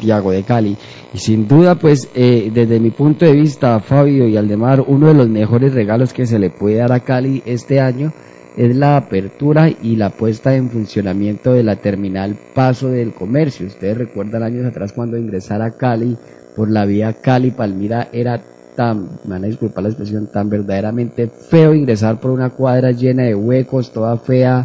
Santiago de Cali. Y sin duda, pues, desde mi punto de vista, Fabio y Aldemar, uno de los mejores regalos que se le puede dar a Cali este año es la apertura y la puesta en funcionamiento de la terminal Paso del Comercio. Ustedes recuerdan años atrás cuando ingresar a Cali por la vía Cali-Palmira era tan, me van a disculpar la expresión, tan verdaderamente feo ingresar por una cuadra llena de huecos, toda fea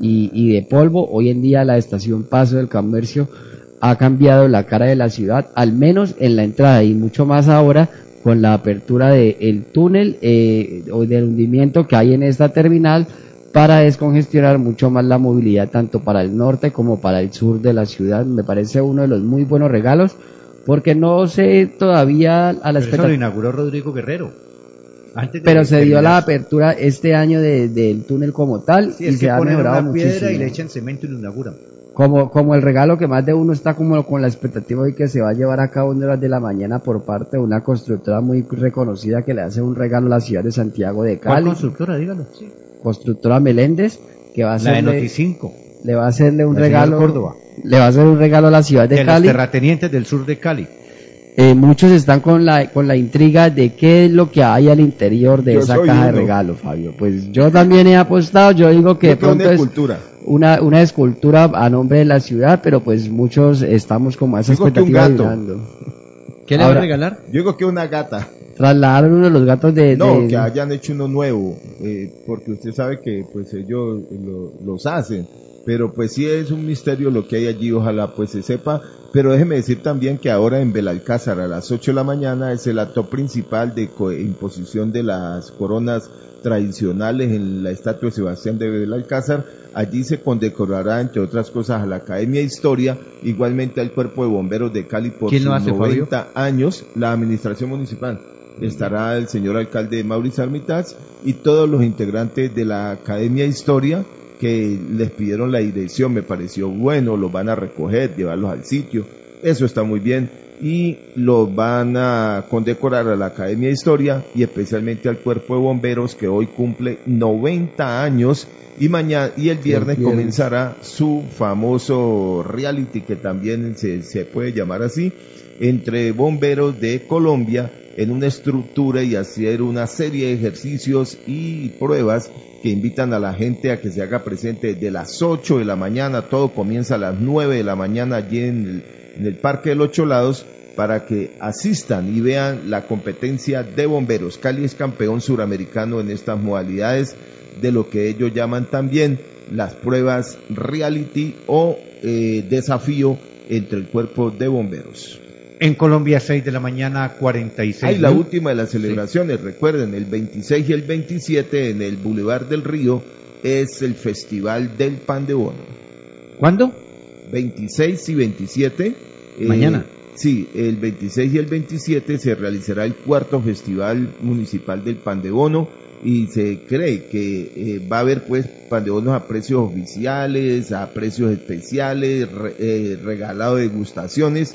y de polvo. Hoy en día la estación Paso del Comercio ha cambiado la cara de la ciudad, al menos en la entrada, y mucho más ahora con la apertura del túnel o del hundimiento que hay en esta terminal para descongestionar mucho más la movilidad tanto para el norte como para el sur de la ciudad. Me parece uno de los muy buenos regalos, porque no sé todavía a la expectativa. Eso lo inauguró Rodrigo Guerrero. Pero se dio la apertura este año del túnel como tal, sí, y se ha mejorado muchísimo. Piedra y le echan cemento y lo inauguran. Como el regalo que más de uno está como con la expectativa de que se va a llevar a cabo en horas de la mañana por parte de una constructora muy reconocida que le hace un regalo a la ciudad de Santiago de Cali. ¿Cuál constructora? Dígalo. Sí. Constructora Meléndez, que va a hacerle, la de Noti5. Le va a hacerle un regalo. Córdoba. Le va a hacer un regalo a la ciudad de Cali. Los terratenientes del sur de Cali. Muchos están con la intriga de qué es lo que hay al interior de esa caja de regalos, Fabio. Pues yo también he apostado, yo digo que de pronto es una escultura a nombre de la ciudad, pero pues muchos estamos como a esa expectativa mirando. ¿Qué le va a regalar? Yo digo que una gata. Trasladaron uno de los gatos No, que hayan hecho uno nuevo, porque usted sabe que pues ellos los hacen, pero pues sí es un misterio lo que hay allí, ojalá pues se sepa. Pero déjeme decir también que ahora en Belalcázar a las 8 de la mañana es el acto principal de imposición de las coronas tradicionales en la estatua de Sebastián de Belalcázar. Allí se condecorará, entre otras cosas, a la Academia de Historia, igualmente al Cuerpo de Bomberos de Cali por sus 90 años, la administración municipal. Estará el señor alcalde Mauricio Armitage y todos los integrantes de la Academia de Historia que les pidieron la dirección. Me pareció bueno, los van a recoger, llevarlos al sitio, eso está muy bien, y los van a condecorar a la Academia de Historia y especialmente al Cuerpo de Bomberos que hoy cumple 90 años y el viernes comenzará su famoso reality, que también se puede llamar así, entre bomberos de Colombia, en una estructura y hacer una serie de ejercicios y pruebas que invitan a la gente a que se haga presente desde las 8 de la mañana. Todo comienza a las 9 de la mañana allí en el Parque de los Cholados, para que asistan y vean la competencia de bomberos. Cali es campeón suramericano en estas modalidades de lo que ellos llaman también las pruebas reality o desafío entre el cuerpo de bomberos. En Colombia, 6 de la mañana, 46. Hay la última de las celebraciones, sí. Recuerden, el 26 y el 27 en el Boulevard del Río es el Festival del Pan de Bono. ¿Cuándo? 26 y 27. Mañana. Sí, el 26 y el 27 se realizará el cuarto Festival Municipal del Pan de Bono, y se cree que va a haber pues pan de bonos a precios oficiales, a precios especiales, regalado degustaciones,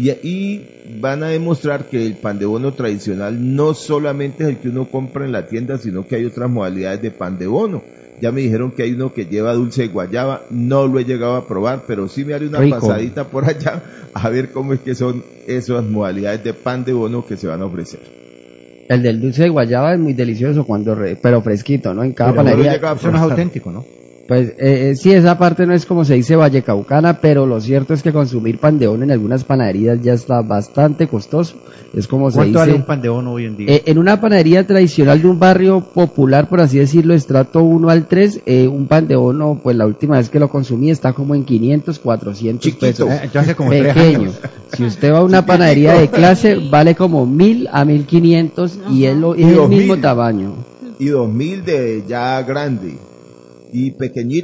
y van a demostrar que el pan de bono tradicional no solamente es el que uno compra en la tienda, sino que hay otras modalidades de pan de bono. Ya me dijeron que hay uno que lleva dulce de guayaba, no lo he llegado a probar, pero sí me haré una pasadita por allá a ver cómo es que son esas modalidades de pan de bono que se van a ofrecer. El del dulce de guayaba es muy delicioso, pero fresquito, ¿no? En cada panadería. Eso no es auténtico, ¿no? Pues sí, esa parte no es como se dice vallecaucana, pero lo cierto es que consumir pan de bono en algunas panaderías ya está bastante costoso. Es como se dice. ¿Cuánto vale un pan de bono hoy en día? En una panadería tradicional de un barrio popular, por así decirlo, estrato 1 al 3, un pan de bono, pues la última vez que lo consumí está como en 500, 400 pesos. Entonces como pequeño. Si usted va a una panadería de clase, vale como 1.000 a 1.500 y es el mismo tamaño. Y 2.000 de ya grande. Y pequeñito.